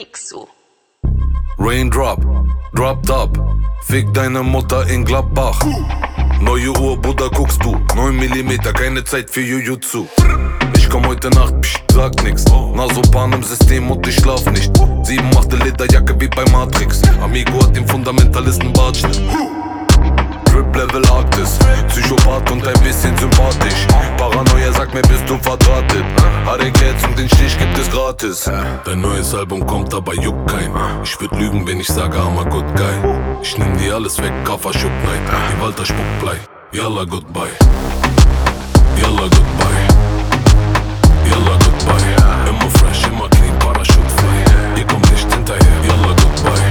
Mixu. Raindrop, dropped up, fick deine Mutter in Gladbach. Neue Uhr, Bruder, guckst du, 9 mm, keine Zeit für Jujutsu. Ich komm heute Nacht, sag nix, Nasopan im System und ich schlaf nicht. 7 machte Lederjacke wie bei Matrix, Amigo hat den Fundamentalisten Bartschnitt. Drip Level Arktis, Psychopath und ein bisschen sympathisch. Paranoia sagt mir, bist du verdrahtet. Harek jetzt und den Stich gibt es gratis. Dein neues Album kommt, aber juckt kein. Ich würd lügen, wenn ich sage, I'm a good guy. Ich nehm dir alles weg, Kaffer Schupp Night. Die Walter spuckt Blei, yalla goodbye. Yalla goodbye. Yalla goodbye. Immer fresh, immer clean, Parachute fly. Ihr kommt nicht hinterher, yalla goodbye.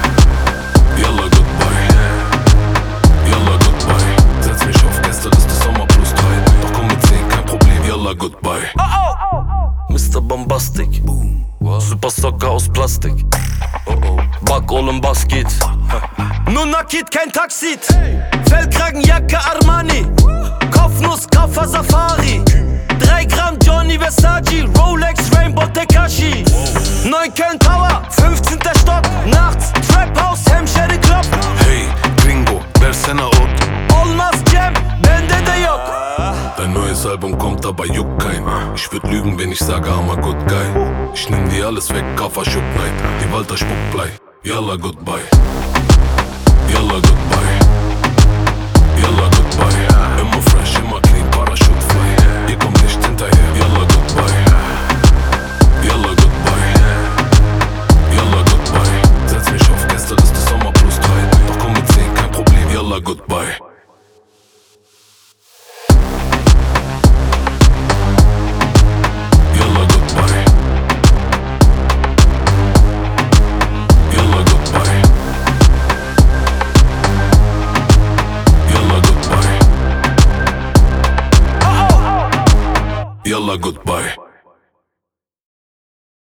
Yalla goodbye. Yalla goodbye. Setz mich auf Gästeliste Sommer plus 3. Doch komm mit 10, kein Problem, yalla goodbye. Mr. Bombastic, Super Socker aus Plastik. Back Olem Basket. Nur Nakid, kein Taxit. Fellkragenjacke Armani. Kopfnuss, Kaffer Safari. 3 Gramm Johnny Versace. Rolex, Rainbow Tekashi. 9 Köln Tower, 15. Stock. Nachts, Trap House, Hemşehri Club. Hey, Gringo, versene Ot. Olmaz Cem, bende de yok. Dein neues Album kommt, aber juckt kein. Ich würd lügen, wenn ich sage, I'm a good guy. Ich nehm dir alles weg, Kaffer Schupp Night. Die Walter spuckt Blei, yalla goodbye. Yalla goodbye. Yalla goodbye. Immer fresh, immer clean, Parachute fly. Ihr kommt nicht hinterher, yalla goodbye. Yalla goodbye. Yalla goodbye. Setz mich auf Gästeliste Sommer plus 3. Doch komm mit 10, kein Problem, yalla goodbye. Yalla goodbye.